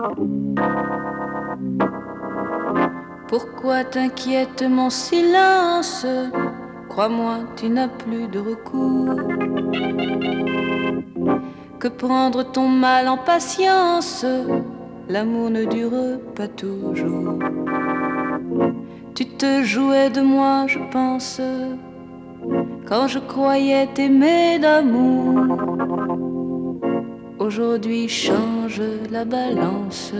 Pourquoi t'inquiète mon silence? Crois-moi, tu n'as plus de recours. Que prendre ton mal en patience, l'amour ne dure pas toujours. Tu te jouais de moi, je pense, quand je croyais t'aimer d'amour. Aujourd'hui change la balance,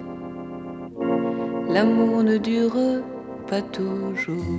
l'amour ne dure pas toujours.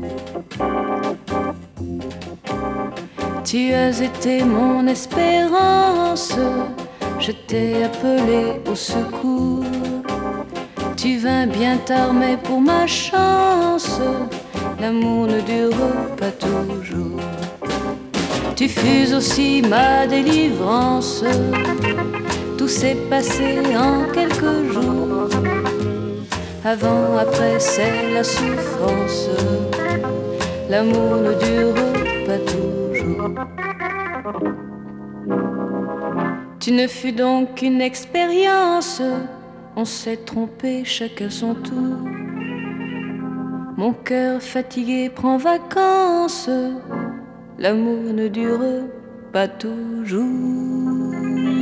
Tu as été mon espérance, je t'ai appelé au secours. Tu vins bien tard mais pour ma chance, l'amour ne dure pas toujours. Tu fus aussi ma délivrance, tout s'est passé en quelques jours. Avant, après, c'est la souffrance, l'amour ne dure pas toujours. Tu ne fus donc qu'une expérience, on s'est trompé chacun son tour. Mon cœur fatigué prend vacances, l'amour ne dure pas toujours.